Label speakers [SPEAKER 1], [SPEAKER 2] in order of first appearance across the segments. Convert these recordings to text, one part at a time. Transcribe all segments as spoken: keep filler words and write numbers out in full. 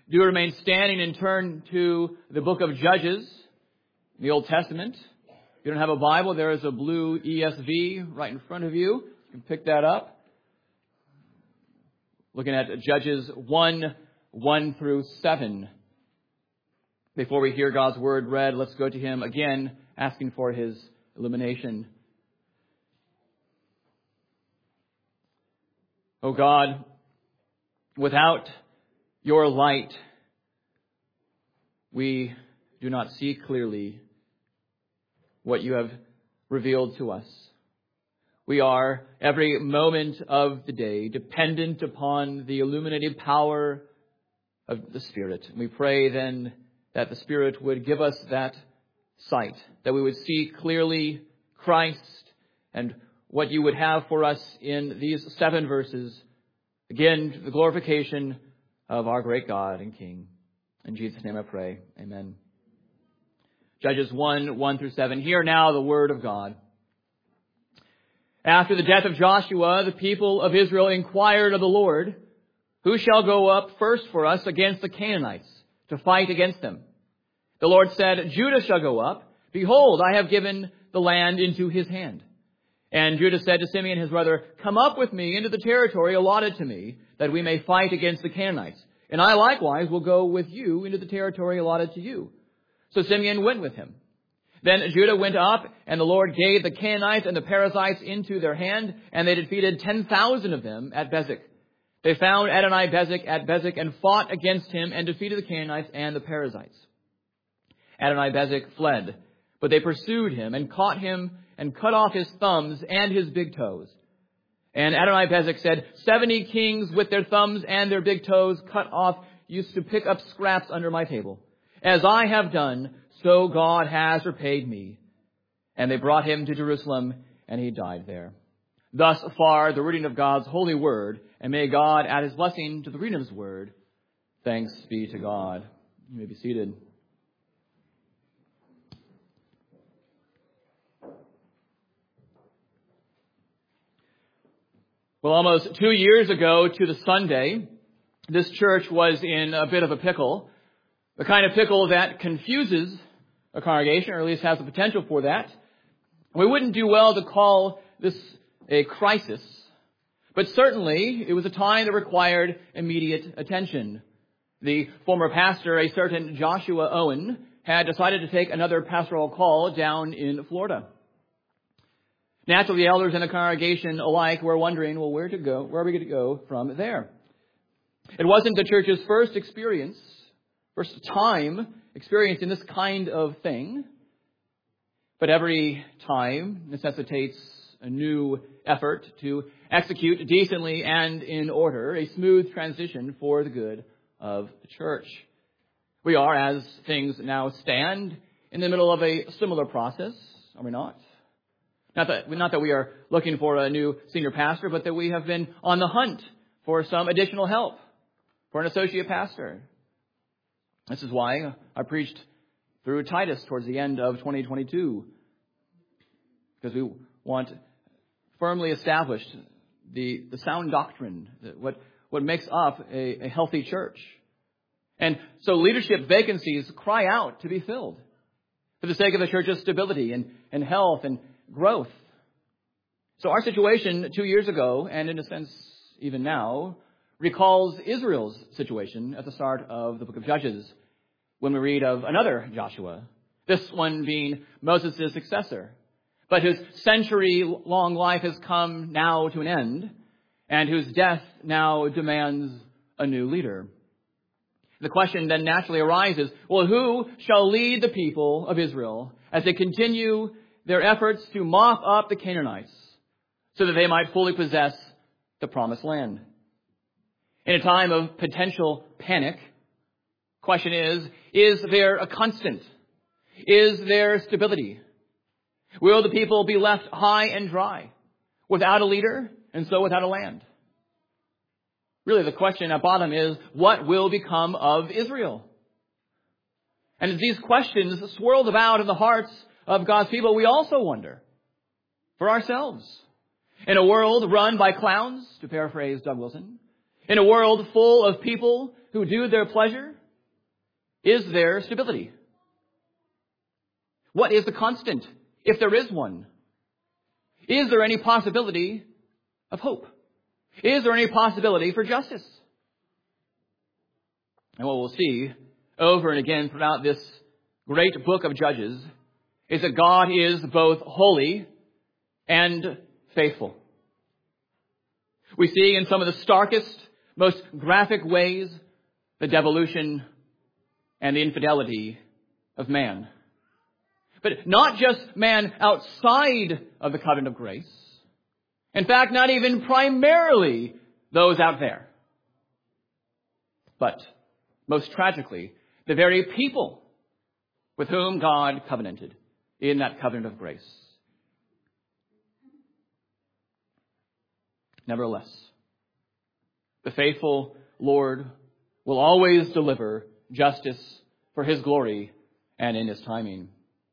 [SPEAKER 1] do remain standing and turn to the book of Judges, the Old Testament. If you don't have a Bible, there is a blue E S V right in front of you. You can pick that up. Looking at Judges one, one through seven. Before we hear God's word read, let's go to Him again, asking for His illumination. O God, without Your light, we do not see clearly what You have revealed to us. We are, every moment of the day, dependent upon the illuminating power of the Spirit. We pray then that the Spirit would give us that sight, that we would see clearly Christ and what You would have for us in these seven verses. Again, the glorification of our great God and King. In Jesus' name I pray. Amen. Judges one, one through seven. Hear now the word of God. After the death of Joshua, the people of Israel inquired of the Lord, who shall go up first for us against the Canaanites to fight against them? The Lord said, Judah shall go up. Behold, I have given the land into his hand. And Judah said to Simeon his brother, Come up with me into the territory allotted to me, that we may fight against the Canaanites. And I likewise will go with you into the territory allotted to you. So Simeon went with him. Then Judah went up, and the Lord gave the Canaanites and the Perizzites into their hand, and they defeated ten thousand of them at Bezek. They found Adoni-Bezek at Bezek and fought against him and defeated the Canaanites and the Perizzites. Adoni-Bezek fled, but they pursued him and caught him and cut off his thumbs and his big toes. And Adoni-Bezek said, Seventy kings with their thumbs and their big toes cut off used to pick up scraps under my table. As I have done, so God has repaid me. And they brought him to Jerusalem, and he died there. Thus far, the reading of God's holy word, and may God add his blessing to the reading of his word. Thanks be to God. You may be seated. Well, almost two years ago to the Sunday, this church was in a bit of a pickle. The kind of pickle that confuses a congregation, or at least has the potential for that. We wouldn't do well to call this a crisis, but certainly it was a time that required immediate attention. The former pastor, a certain Joshua Owen, had decided to take another pastoral call down in Florida. Naturally, the elders and the congregation alike were wondering, well, where to go? Where are we going to go from there? It wasn't the church's first experience, first time experiencing this kind of thing, but every time necessitates a new effort to execute decently and in order a smooth transition for the good of the church. We are, as things now stand, in the middle of a similar process, are we not? Not that, not that we are looking for a new senior pastor, but that we have been on the hunt for some additional help, for an associate pastor. This is why I preached through Titus towards the end of twenty twenty-two, because we want firmly established the, the sound doctrine, what, what makes up a, a healthy church. And so leadership vacancies cry out to be filled for the sake of the church's stability and, and health and growth. So our situation two years ago, and in a sense even now, recalls Israel's situation at the start of the book of Judges, when we read of another Joshua, this one being Moses' successor, but whose century-long life has come now to an end, and whose death now demands a new leader. The question then naturally arises, well, who shall lead the people of Israel as they continue their efforts to mop up the Canaanites so that they might fully possess the promised land? In a time of potential panic, question is, is there a constant? Is there stability? Will the people be left high and dry without a leader and so without a land? Really, the question at bottom is, what will become of Israel? And as these questions swirled about in the hearts of God's people, we also wonder for ourselves. In a world run by clowns, to paraphrase Doug Wilson, in a world full of people who do their pleasure, Is there stability? What is the constant, if there is one? Is there any possibility of hope? Is there any possibility for justice? And what we'll see over and again throughout this great book of Judges is that God is both holy and faithful. We see in some of the starkest, most graphic ways the devolution and the infidelity of man. But not just man outside of the covenant of grace. In fact, not even primarily those out there. But most tragically, the very people with whom God covenanted in that covenant of grace. Nevertheless, the faithful Lord will always deliver justice for His glory and in His timing.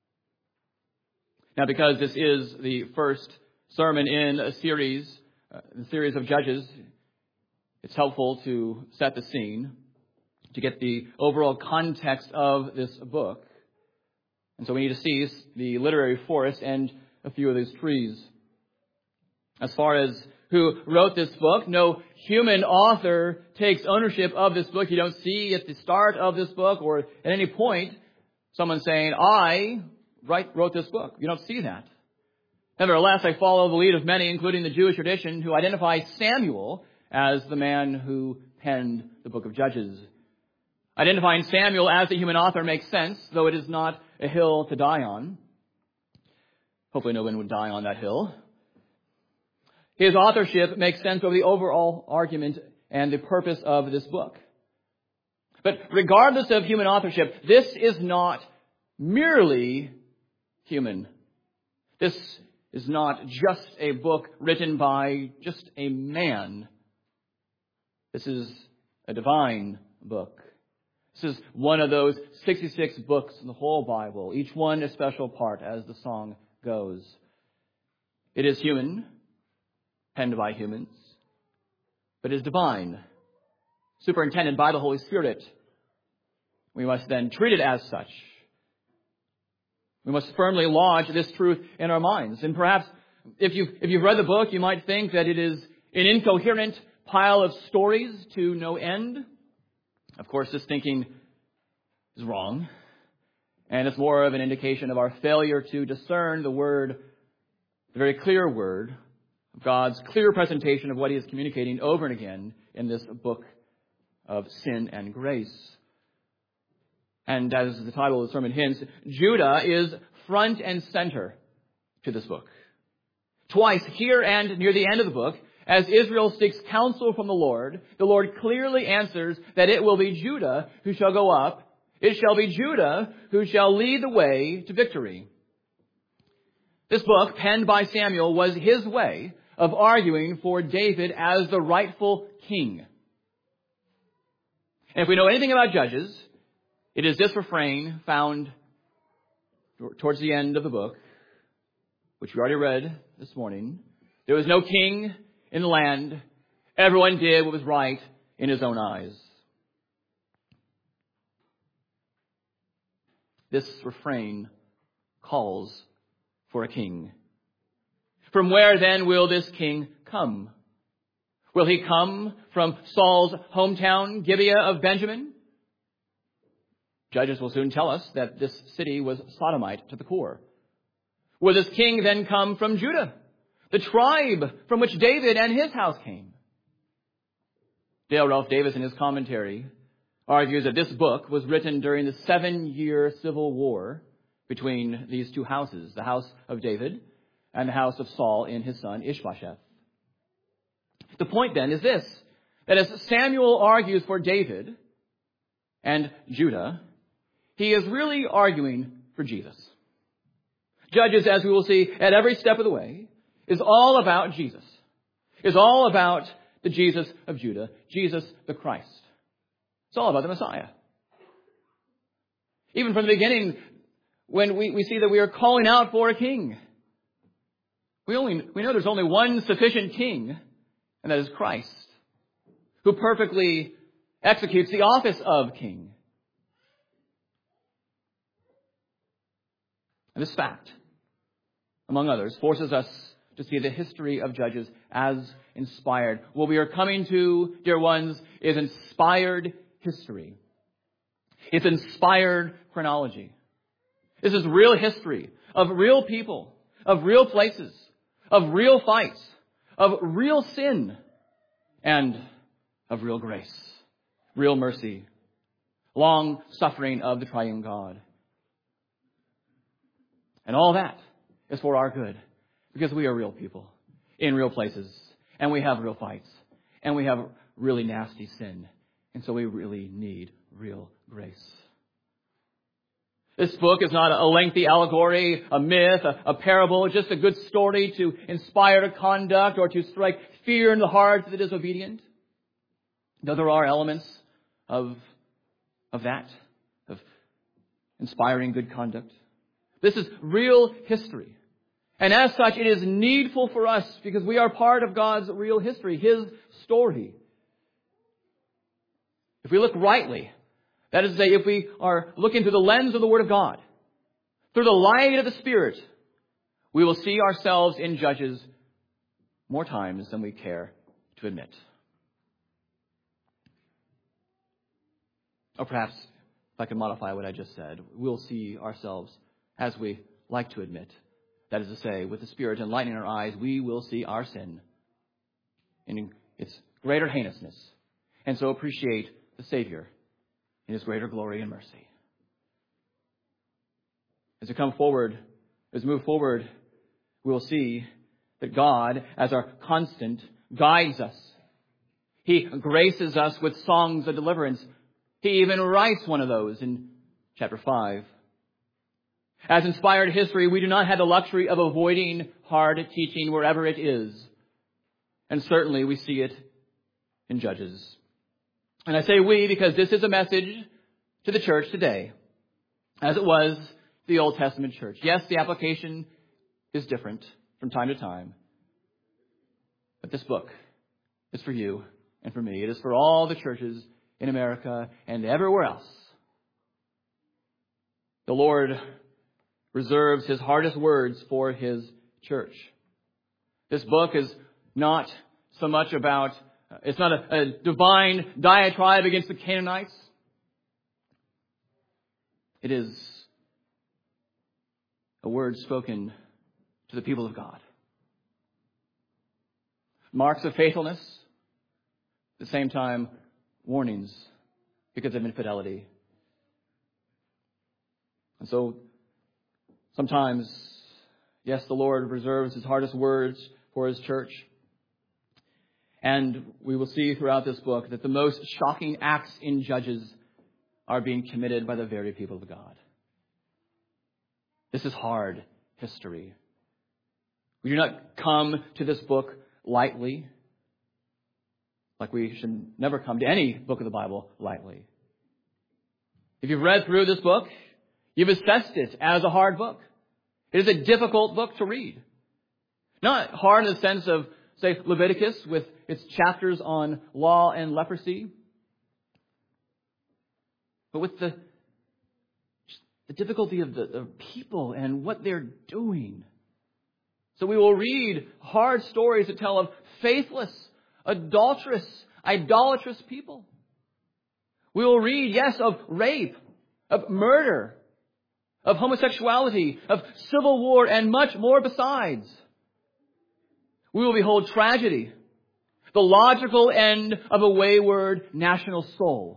[SPEAKER 1] Now, because this is the first sermon in a series, uh, a series of Judges, it's helpful to set the scene, to get the overall context of this book. And so we need to see the literary forest and a few of these trees. As far as who wrote this book, no human author takes ownership of this book. You don't see at the start of this book or at any point someone saying, I write, wrote this book. You don't see that. Nevertheless, I follow the lead of many, including the Jewish tradition, who identify Samuel as the man who penned the book of Judges. Identifying Samuel as the human author makes sense, though it is not a hill to die on. Hopefully no one would die on that hill. His authorship makes sense over the overall argument and the purpose of this book. But regardless of human authorship, this is not merely human. This is not just a book written by just a man. This is a divine book. This is one of those sixty-six books in the whole Bible, each one a special part, as the song goes. It is human, penned by humans, but is divine, superintended by the Holy Spirit. We must then treat it as such. We must firmly lodge this truth in our minds. And perhaps if you've, if you've read the book, you might think that it is an incoherent pile of stories to no end. Of course, this thinking is wrong. And it's more of an indication of our failure to discern the word, the very clear word, of God's clear presentation of what He is communicating over and again in this book of sin and grace. And as the title of the sermon hints, Judah is front and center to this book. Twice, here and near the end of the book, as Israel seeks counsel from the Lord, the Lord clearly answers that it will be Judah who shall go up. It shall be Judah who shall lead the way to victory. This book, penned by Samuel, was his way of arguing for David as the rightful king. And if we know anything about Judges, it is this refrain found towards the end of the book, which we already read this morning. There was no king in the land. Everyone did what was right in his own eyes. This refrain calls for a king. From where then will this king come? Will he come from Saul's hometown, Gibeah of Benjamin? Judges will soon tell us that this city was Sodomite to the core. Will this king then come from Judah, the tribe from which David and his house came? Dale Ralph Davis, in his commentary, argues that this book was written during the seven-year civil war between these two houses, the house of David and the house of Saul in his son Ishbosheth. The point then is this, that as Samuel argues for David and Judah, he is really arguing for Jesus. Judges, as we will see at every step of the way, is all about Jesus. Is all about the Jesus of Judah, Jesus the Christ. It's all about the Messiah. Even from the beginning, when we, we see that we are calling out for a king, we only we know there's only one sufficient king, and that is Christ, who perfectly executes the office of king. And this fact, among others, forces us to see the history of Judges as inspired. What we are coming to, dear ones, is inspired history. It's inspired chronology. This is real history of real people, of real places, of real fights, of real sin, and of real grace, real mercy, long suffering of the triune God. And all that is for our good, because we are real people in real places, and we have real fights, and we have really nasty sin, and so we really need real grace. This book is not a lengthy allegory, a myth, a, a parable, just a good story to inspire conduct or to strike fear in the hearts of the disobedient. Though there are elements of, of that, of inspiring good conduct. This is real history. And as such, it is needful for us because we are part of God's real history, His story. If we look rightly, that is to say, if we are looking through the lens of the Word of God, through the light of the Spirit, we will see ourselves in Judges more times than we care to admit. Or perhaps, if I can modify what I just said, we'll see ourselves as we like to admit. That is to say, with the Spirit enlightening our eyes, we will see our sin in its greater heinousness, and so appreciate the Savior in His greater glory and mercy. As we come forward, as we move forward, we will see that God, as our constant, guides us. He graces us with songs of deliverance. He even writes one of those in chapter five. As inspired history, we do not have the luxury of avoiding hard teaching wherever it is. And certainly we see it in Judges. And I say we because this is a message to the church today, as it was the Old Testament church. Yes, the application is different from time to time. But this book is for you and for me. It is for all the churches in America and everywhere else. The Lord reserves His hardest words for His church. This book is not so much about, it's not a, a divine diatribe against the Canaanites. It is a word spoken to the people of God. Marks of faithfulness, at the same time, warnings because of infidelity. And so, sometimes, yes, the Lord reserves His hardest words for His church. And we will see throughout this book that the most shocking acts in Judges are being committed by the very people of God. This is hard history. We do not come to this book lightly, like we should never come to any book of the Bible lightly. If you've read through this book, you've assessed it as a hard book. It is a difficult book to read. Not hard in the sense of, say, Leviticus with its chapters on law and leprosy, but with the, the difficulty of the, the people and what they're doing. So we will read hard stories that tell of faithless, adulterous, idolatrous people. We will read, yes, of rape, of murder, of homosexuality, of civil war, and much more besides. We will behold tragedy, the logical end of a wayward national soul.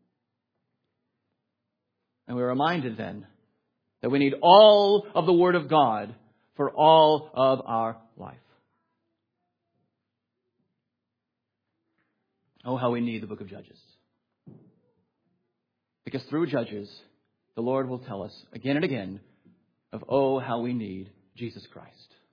[SPEAKER 1] And we're reminded then that we need all of the Word of God for all of our life. Oh, how we need the book of Judges. Because through Judges, the Lord will tell us again and again of, oh, how we need Jesus Christ.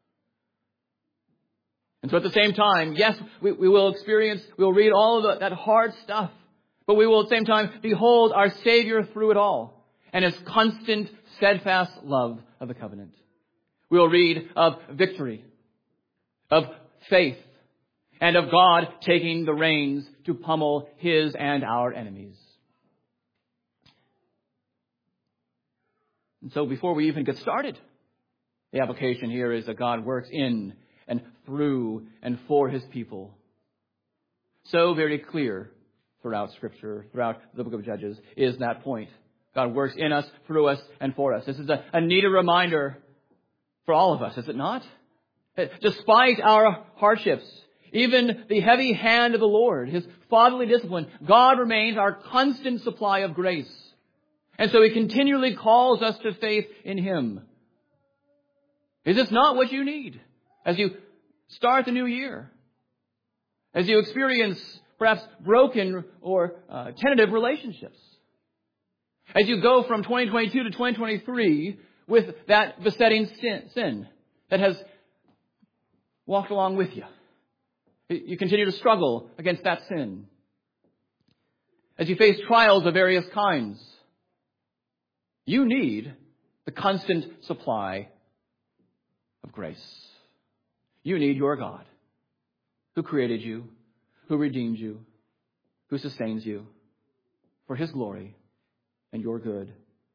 [SPEAKER 1] And so at the same time, yes, we, we will experience, we will read all of the, that hard stuff, but we will at the same time behold our Savior through it all and His constant, steadfast love of the covenant. We will read of victory, of faith, and of God taking the reins to pummel His and our enemies. And so before we even get started, the application here is that God works in and through and for his people. So very clear throughout Scripture, throughout the book of Judges, is that point. God works in us, through us, and for us. This is a, a needed reminder for all of us, is it not? Despite our hardships, even the heavy hand of the Lord, his fatherly discipline, God remains our constant supply of grace. And so he continually calls us to faith in him. Is this not what you need as you start the new year? As you experience perhaps broken or uh, tentative relationships? As you go from twenty twenty-two to twenty twenty-three with that besetting sin, sin that has walked along with you. You continue to struggle against that sin. As you face trials of various kinds, you need the constant supply of grace. You need your God, who created you, who redeemed you, who sustains you for his glory and your good.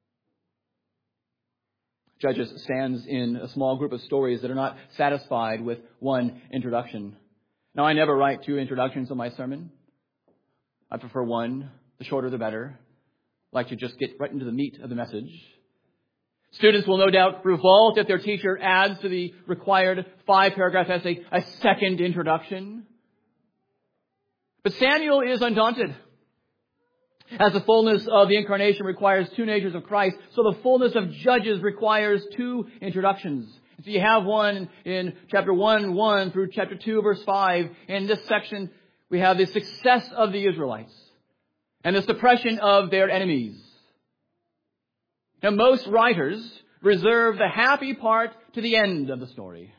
[SPEAKER 1] Judges stands in a small group of stories that are not satisfied with one introduction. Now, I never write two introductions of my sermon. I prefer one. The shorter, the better. I like to just get right into the meat of the message. Students will no doubt revolt if their teacher adds to the required five-paragraph essay a second introduction. But Samuel is undaunted. As the fullness of the incarnation requires two natures of Christ, so the fullness of Judges requires two introductions. So you have one in chapter one, one through chapter two, verse five. In this section, we have the success of the Israelites and the suppression of their enemies. Now, most writers reserve the happy part to the end of the story.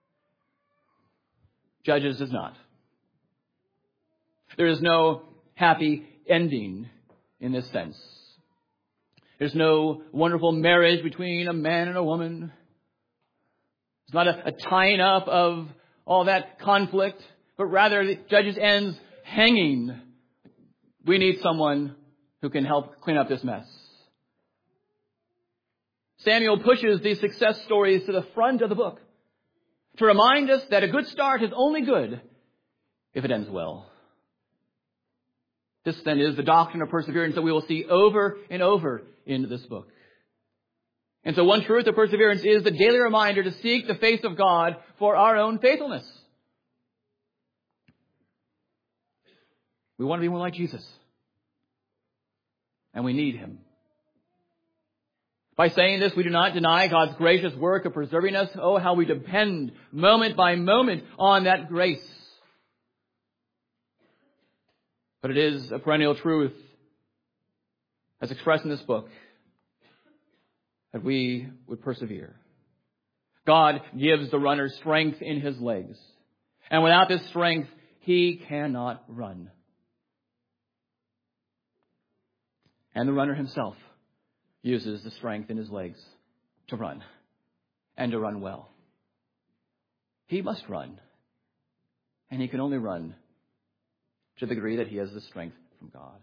[SPEAKER 1] Judges does not. There is no happy ending in this sense. There's no wonderful marriage between a man and a woman. It's not a, a tying up of all that conflict, but rather the Judges ends hanging. We need someone who can help clean up this mess. Samuel pushes these success stories to the front of the book to remind us that a good start is only good if it ends well. This then is the doctrine of perseverance that we will see over and over in this book. And so one truth of perseverance is the daily reminder to seek the face of God for our own faithfulness. We want to be more like Jesus. And we need him. By saying this, we do not deny God's gracious work of preserving us. Oh, how we depend moment by moment on that grace. But it is a perennial truth, as expressed in this book, that we would persevere. God gives the runner strength in his legs. And without this strength, he cannot run. And the runner himself uses the strength in his legs to run, and to run well. He must run, and he can only run to the degree that he has the strength from God.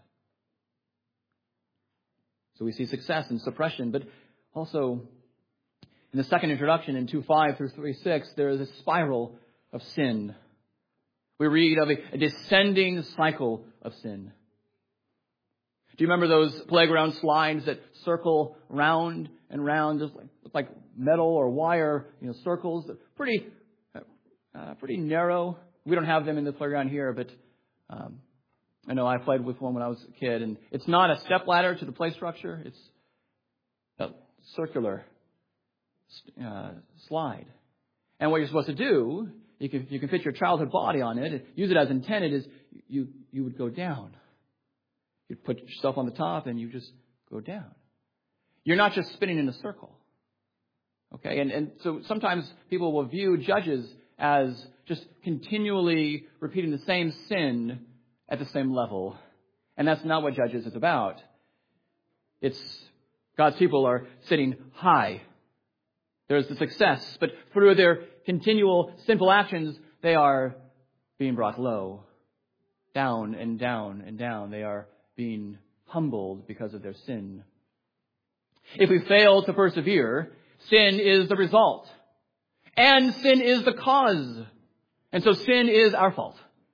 [SPEAKER 1] So we see success and suppression, but also in the second introduction in two five through three six, there is a spiral of sin. We read of a, a descending cycle of sin. Do you remember those playground slides that circle round and round, just like, like metal or wire, you know, circles? Pretty, uh, pretty narrow. We don't have them in the playground here, but um, I know I played with one when I was a kid, and it's not a stepladder to the play structure. It's a circular uh, slide. And what you're supposed to do, you can you can fit your childhood body on it, and use it as intended, is you you would go down. You put yourself on the top and you just go down. You're not just spinning in a circle. Okay, and, and so sometimes people will view Judges as just continually repeating the same sin at the same level. And that's not what Judges is about. It's God's people are sitting high. There's the success, but through their continual sinful actions, they are being brought low. Down and down and down. They are being humbled because of their sin. If we fail to persevere, sin is the result. And sin is the cause. And so sin is our fault.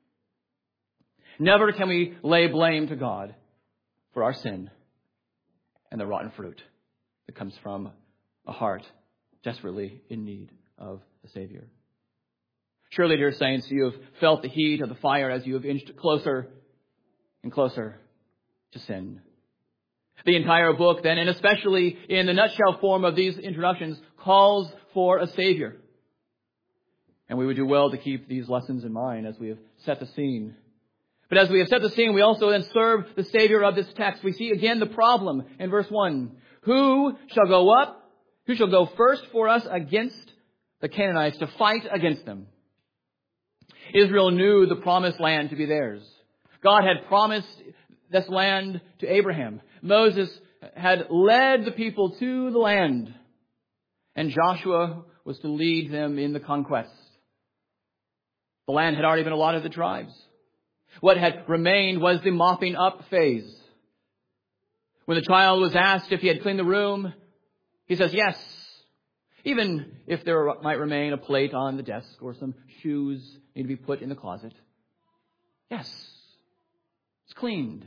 [SPEAKER 1] Never can we lay blame to God for our sin and the rotten fruit that comes from a heart desperately in need of a Savior. Surely, dear saints, you have felt the heat of the fire as you have inched closer and closer to sin. The entire book then, and especially in the nutshell form of these introductions, calls for a Savior. And we would do well to keep these lessons in mind as we have set the scene. But as we have set the scene, we also then serve the Savior of this text. We see again the problem in verse one. Who shall go up? Who shall go first for us against the Canaanites to fight against them? Israel knew the promised land to be theirs. God had promised this land to Abraham. Moses had led the people to the land, and Joshua was to lead them in the conquest. The land had already been allotted to the tribes. What had remained was the mopping up phase. When the child was asked if he had cleaned the room, he says yes, even if there might remain a plate on the desk or some shoes need to be put in the closet. Yes, it's cleaned.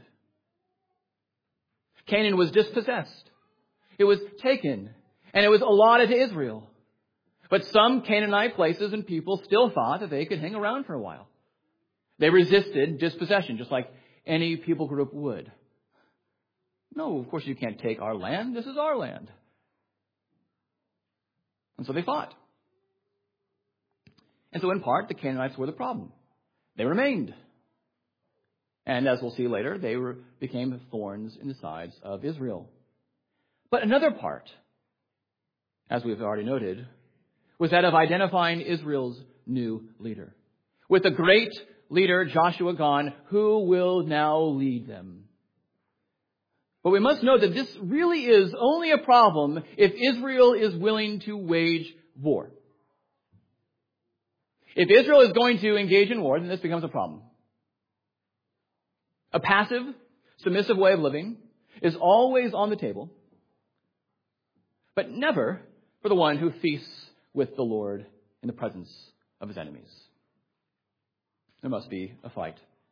[SPEAKER 1] Canaan was dispossessed. It was taken, and it was allotted to Israel. But some Canaanite places and people still thought that they could hang around for a while. They resisted dispossession, just like any people group would. No, of course you can't take our land. This is our land. And so they fought. And so in part, the Canaanites were the problem. They remained. And as we'll see later, they were, became thorns in the sides of Israel. But another part, as we've already noted, was that of identifying Israel's new leader. With the great leader, Joshua, gone, who will now lead them? But we must know that this really is only a problem if Israel is willing to wage war. If Israel is going to engage in war, then this becomes a problem. A passive, submissive way of living is always on the table, but never for the one who feasts with the Lord in the presence of his enemies. There must be a fight.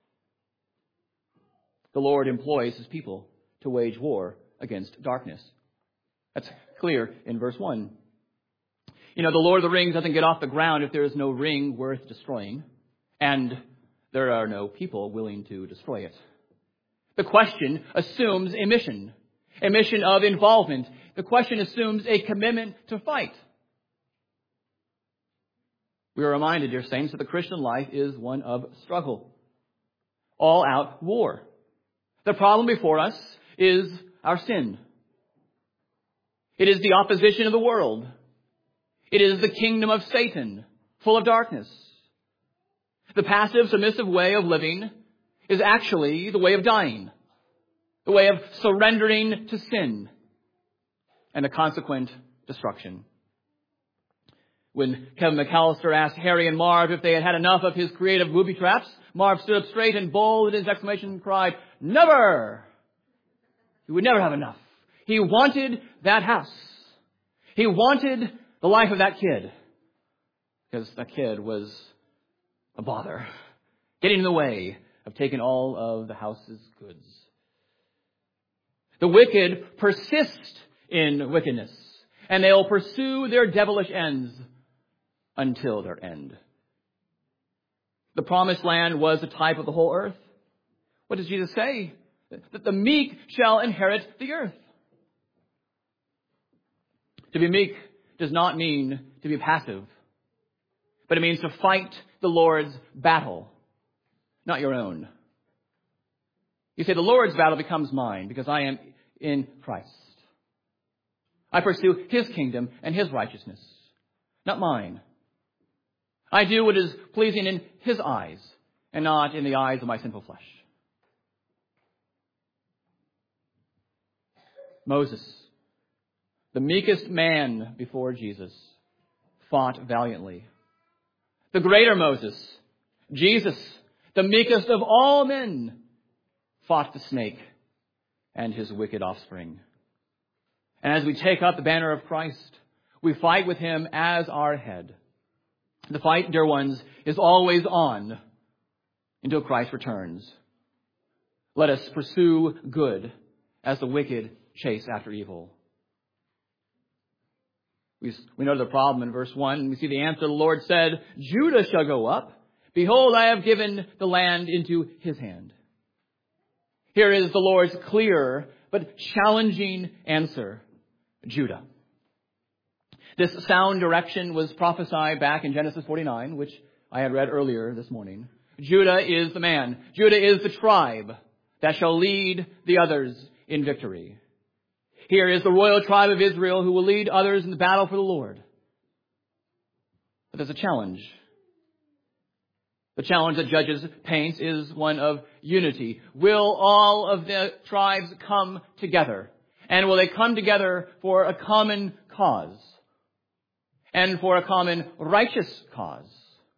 [SPEAKER 1] The Lord employs his people to wage war against darkness. That's clear in verse one. You know, the Lord of the Rings doesn't get off the ground if there is no ring worth destroying, and there are no people willing to destroy it. The question assumes a mission, a mission of involvement. The question assumes a commitment to fight. We are reminded, dear saints, that the Christian life is one of struggle. All-out war. The problem before us is our sin. It is the opposition of the world. It is the kingdom of Satan, full of darkness. The passive, submissive way of living is actually the way of dying, the way of surrendering to sin and the consequent destruction. When Kevin McAllister asked Harry and Marv if they had had enough of his creative booby traps, Marv stood up straight and bold in his exclamation and cried, "Never!" He would never have enough. He wanted that house. He wanted the life of that kid, because that kid was a bother, getting in the way of taking all of the house's goods. The wicked persist in wickedness, and they will pursue their devilish ends until their end. The promised land was a type of the whole earth. What does Jesus say? That the meek shall inherit the earth. To be meek does not mean to be passive, but it means to fight the Lord's battle, not your own. You say, the Lord's battle becomes mine because I am in Christ. I pursue his kingdom and his righteousness, not mine. I do what is pleasing in his eyes and not in the eyes of my sinful flesh. Moses, the meekest man before Jesus, fought valiantly. The greater Moses, Jesus, the meekest of all men, fought the snake and his wicked offspring. And as we take up the banner of Christ, we fight with him as our head. The fight, dear ones, is always on until Christ returns. Let us pursue good as the wicked chase after evil. We, we know the problem in verse one. We see the answer. The Lord said, Judah shall go up. Behold, I have given the land into his hand. Here is the Lord's clear but challenging answer. Judah. This sound direction was prophesied back in Genesis forty-nine, which I had read earlier this morning. Judah is the man. Judah is the tribe that shall lead the others in victory. Here is the royal tribe of Israel who will lead others in the battle for the Lord. But there's a challenge. The challenge that Judges paints is one of unity. Will all of the tribes come together? And will they come together for a common cause? And for a common righteous cause?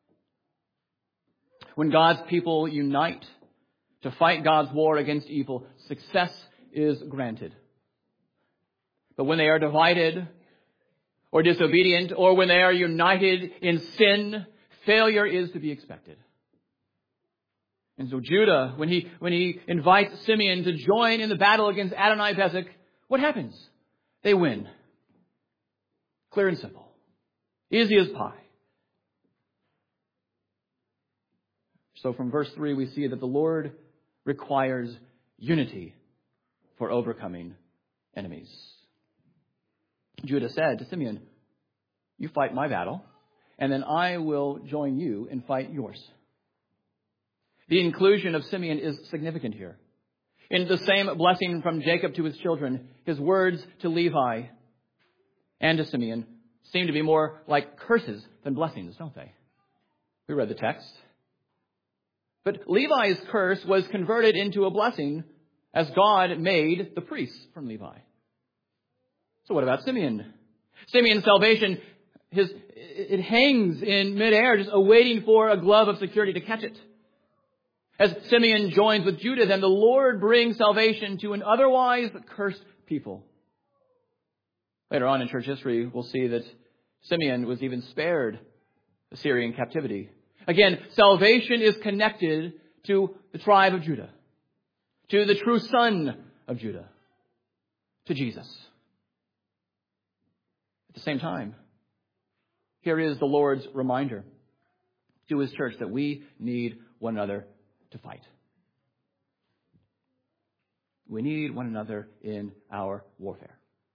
[SPEAKER 1] When God's people unite to fight God's war against evil, success is granted. But when they are divided or disobedient, or when they are united in sin, failure is to be expected. And so Judah, when he, when he invites Simeon to join in the battle against Adonai-Bezek, what happens? They win. Clear and simple. Easy as pie. So from verse three, we see that the Lord requires unity for overcoming enemies. Judah said to Simeon, you fight my battle, and then I will join you and fight yours. The inclusion of Simeon is significant here. In the same blessing from Jacob to his children, his words to Levi and to Simeon seem to be more like curses than blessings, don't they? We read the text. But Levi's curse was converted into a blessing as God made the priests from Levi. So what about Simeon? Simeon's salvation, his, it hangs in midair, just awaiting for a glove of security to catch it. As Simeon joins with Judah, then the Lord brings salvation to an otherwise cursed people. Later on in church history, we'll see that Simeon was even spared Assyrian captivity. Again, salvation is connected to the tribe of Judah, to the true son of Judah, to Jesus. At the same time, here is the Lord's reminder to his church that we need one another to fight. We need one another in our warfare.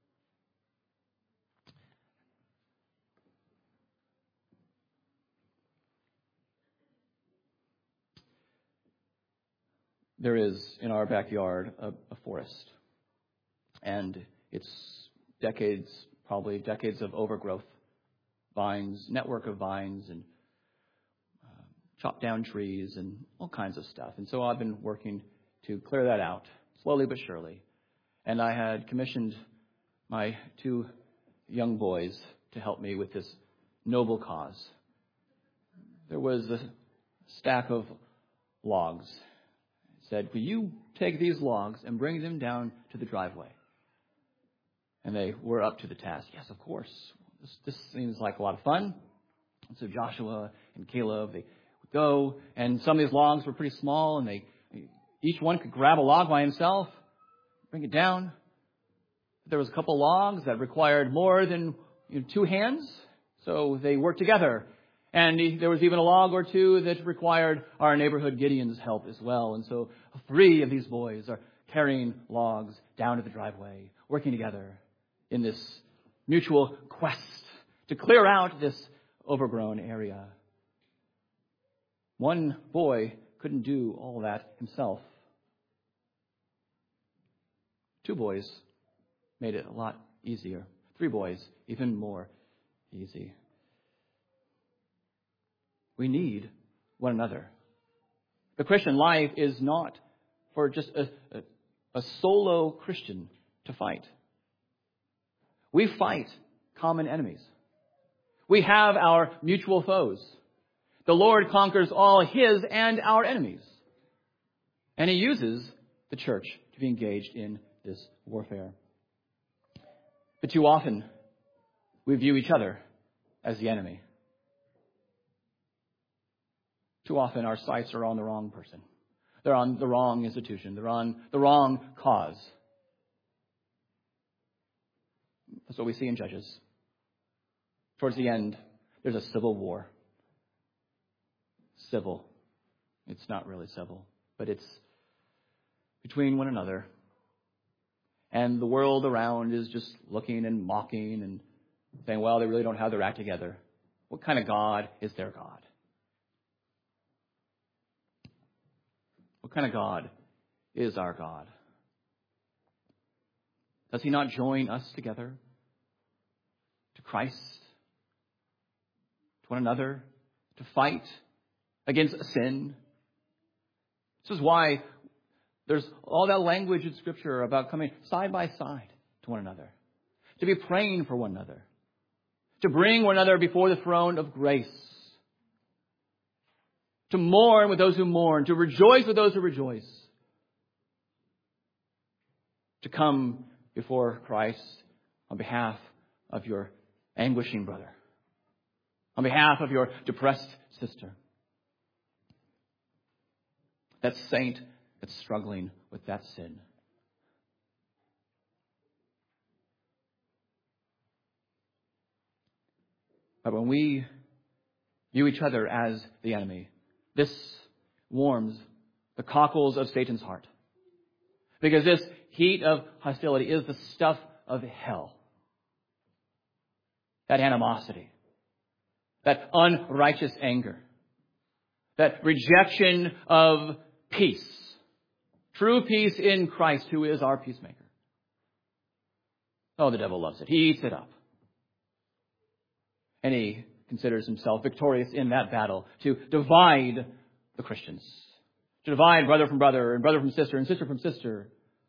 [SPEAKER 1] There is, in our backyard, a, a forest. And it's decades, probably decades of overgrowth. Vines, network of vines, and uh, chopped down trees, and all kinds of stuff. And so I've been working to clear that out, slowly but surely. And I had commissioned my two young boys to help me with this noble cause. There was a stack of logs. Said, will you take these logs and bring them down to the driveway? And they were up to the task. Yes, of course. This, this seems like a lot of fun. And so Joshua and Caleb, they would go, and some of these logs were pretty small, and they each one could grab a log by himself, bring it down. There was a couple logs that required more than you know, two hands, so they worked together. And there was even a log or two that required our neighborhood Gideon's help as well. And so three of these boys are carrying logs down to the driveway, working together in this mutual quest to clear out this overgrown area. One boy couldn't do all that himself. Two boys made it a lot easier. Three boys, even more easy. We need one another. The Christian life is not for just a, a, a solo Christian to fight. We fight common enemies. We have our mutual foes. The Lord conquers all his and our enemies. And he uses the church to be engaged in this warfare. But too often, we view each other as the enemy. Too often, our sights are on the wrong person. They're on the wrong institution. They're on the wrong cause. That's what we see in Judges. Towards the end, there's a civil war. Civil. It's not really civil, but it's between one another. And the world around is just looking and mocking and saying, well, they really don't have their act together. What kind of God is their God? What kind of God is our God? Does he not join us together to Christ, to one another, to fight against sin? This is why there's all that language in Scripture about coming side by side to one another, to be praying for one another, to bring one another before the throne of grace, to mourn with those who mourn, to rejoice with those who rejoice, to come before Christ on behalf of your anguishing brother, on behalf of your depressed sister, that saint that's struggling with that sin. But when we view each other as the enemy, this warms the cockles of Satan's heart. Because this heat of hostility is the stuff of hell. That animosity, that unrighteous anger, that rejection of peace. True peace in Christ, who is our peacemaker. Oh, the devil loves it. He eats it up. And he considers himself victorious in that battle to divide the Christians, to divide brother from brother and brother from sister and sister from sister.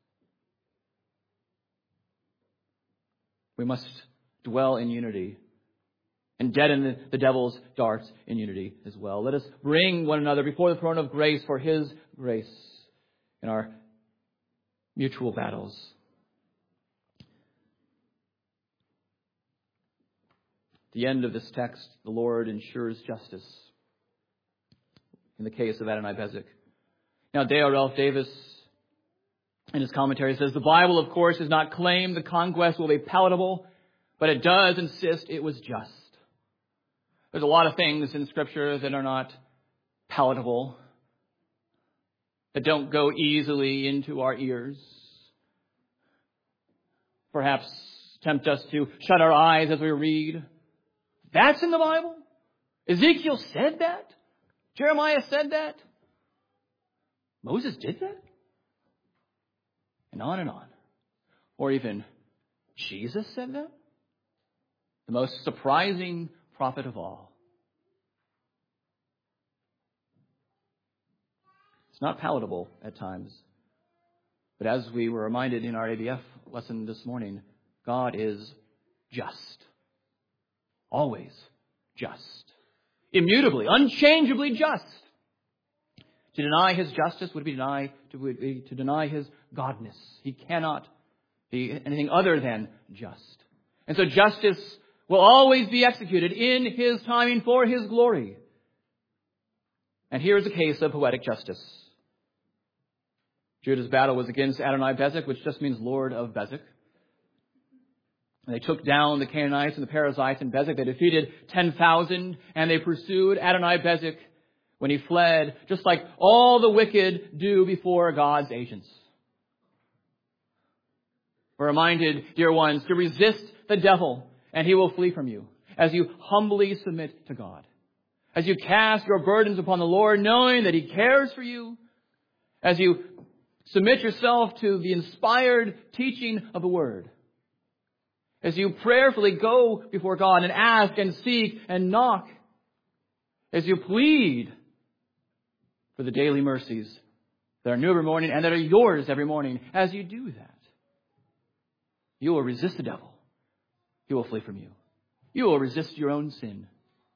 [SPEAKER 1] We must dwell in unity and deaden the, the devil's darts in unity as well. Let us bring one another before the throne of grace for his grace in our mutual battles. At the end of this text, the Lord ensures justice in the case of Adonai-Bezek. Now, Dale Ralph Davis, in his commentary, says, the Bible, of course, does not claim the conquest will be palatable, but it does insist it was just. There's a lot of things in Scripture that are not palatable, that don't go easily into our ears. Perhaps tempt us to shut our eyes as we read. That's in the Bible? Ezekiel said that? Jeremiah said that? Moses did that? And on and on. Or even Jesus said that? The most surprising prophet of all. It's not palatable at times. But as we were reminded in our A B F lesson this morning, God is just. Always just. Immutably, unchangeably just. To deny his justice would be, deny, to, would be to deny his godness. He cannot be anything other than just. And so justice will always be executed in his timing for his glory. And here is a case of poetic justice. Judah's battle was against Adonai-Bezek, which just means Lord of Bezek. And they took down the Canaanites and the Perizzites in Bezek. They defeated ten thousand, and they pursued Adonai-Bezek when he fled, just like all the wicked do before God's agents. We're reminded, dear ones, to resist the devil, and he will flee from you, as you humbly submit to God. As you cast your burdens upon the Lord, knowing that he cares for you. As you submit yourself to the inspired teaching of the Word. As you prayerfully go before God and ask and seek and knock. As you plead for the daily mercies that are new every morning and that are yours every morning. As you do that, you will resist the devil. He will flee from you. You will resist your own sin.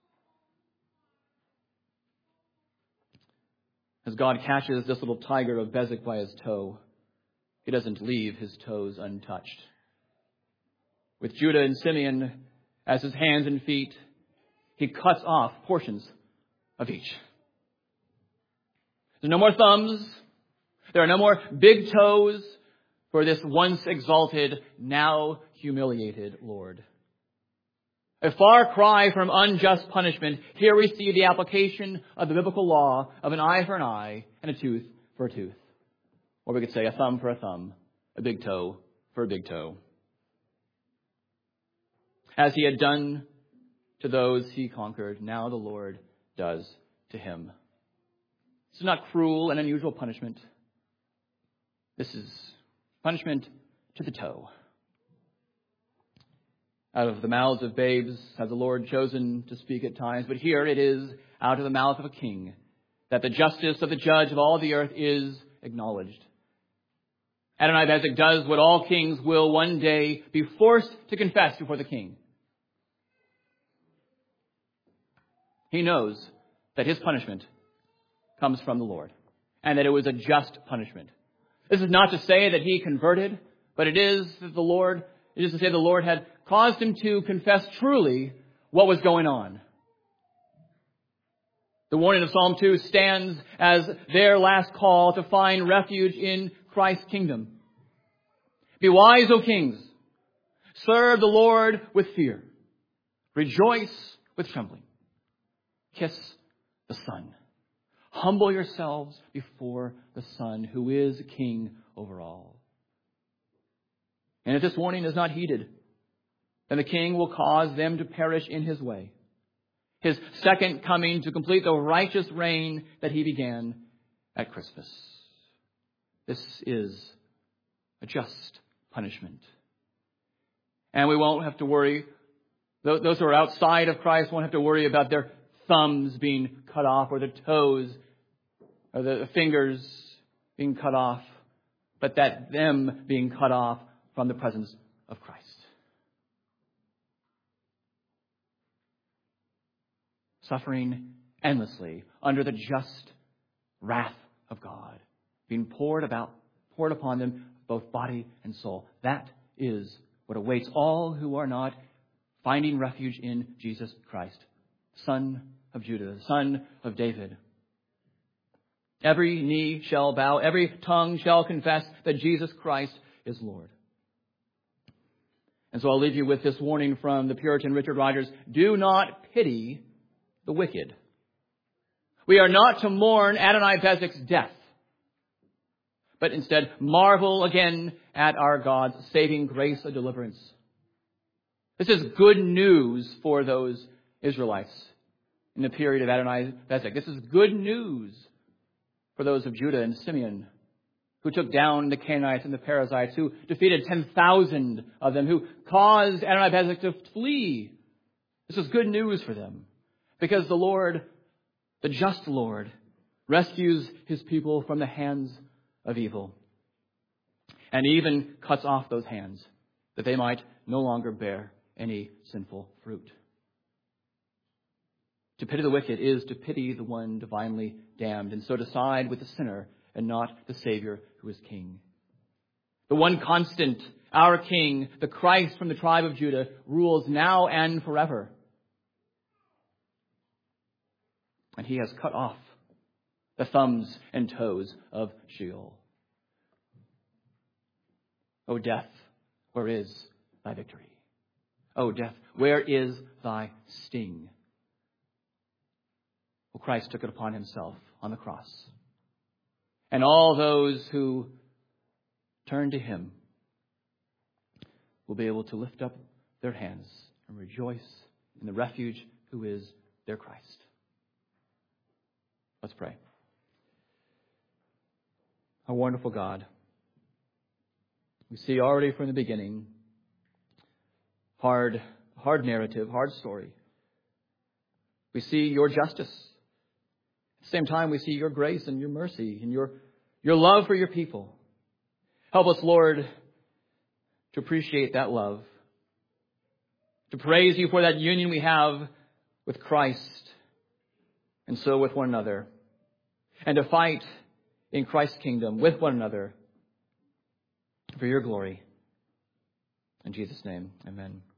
[SPEAKER 1] As God catches this little tiger of Bezek by his toe, he doesn't leave his toes untouched. with Judah and Simeon as his hands and feet, he cuts off portions of each. There's no more thumbs. There are no more big toes for this once exalted, now humiliated Lord. A far cry from unjust punishment. Here we see the application of the biblical law of an eye for an eye and a tooth for a tooth. Or we could say a thumb for a thumb, a big toe for a big toe. As he had done to those he conquered, now the Lord does to him. This is not cruel and unusual punishment. This is punishment to the toe. Out of the mouths of babes has the Lord chosen to speak at times, but here it is out of the mouth of a king that the justice of the judge of all the earth is acknowledged. Adonai-Bezek does what all kings will one day be forced to confess before the king. He knows that his punishment comes from the Lord and that it was a just punishment. This is not to say that he converted, but it is that the Lord, it is to say the Lord had caused him to confess truly what was going on. The warning of Psalm two stands as their last call to find refuge in Christ's kingdom. Be wise, O kings. Serve the Lord with fear. Rejoice with trembling. Kiss the Son. Humble yourselves before the Son, who is King over all. And if this warning is not heeded, then the King will cause them to perish in his way. His second coming to complete the righteous reign that he began at Christmas. This is a just punishment. And we won't have to worry, those who are outside of Christ won't have to worry about their thumbs being cut off or the toes or the fingers being cut off, but that them being cut off from the presence of Christ. Suffering endlessly under the just wrath of God, being poured about, poured upon them, both body and soul. That is what awaits all who are not finding refuge in Jesus Christ, Son of Judah, Son of David. Every knee shall bow, every tongue shall confess that Jesus Christ is Lord. And so I'll leave you with this warning from the Puritan Richard Rogers. Do not pity the wicked. We are not to mourn Adonai-Bezek's death, but instead marvel again at our God's saving grace of deliverance. This is good news for those Israelites in the period of Adonai-Bezek. This is good news for those of Judah and Simeon, who took down the Canaanites and the Perizzites, who defeated ten thousand of them, who caused Adonai-Bezek to flee. This is good news for them, because the Lord, the just Lord, rescues his people from the hands of evil, and even cuts off those hands that they might no longer bear any sinful fruit. To pity the wicked is to pity the one divinely damned, and so to side with the sinner and not the Savior who is King. The one constant, our King, the Christ from the tribe of Judah, rules now and forever. And he has cut off the thumbs and toes of Sheol. O death, where is thy victory? O death, where is thy sting? Well, Christ took it upon himself on the cross. And all those who turn to him will be able to lift up their hands and rejoice in the refuge who is their Christ. Let's pray. Our wonderful God, we see already from the beginning, hard, hard narrative, hard story. We see your justice. At the same time, we see your grace and your mercy and your, your love for your people. Help us, Lord, to appreciate that love, to praise you for that union we have with Christ, and so with one another, and to fight in Christ's kingdom with one another for your glory. In Jesus' name, amen.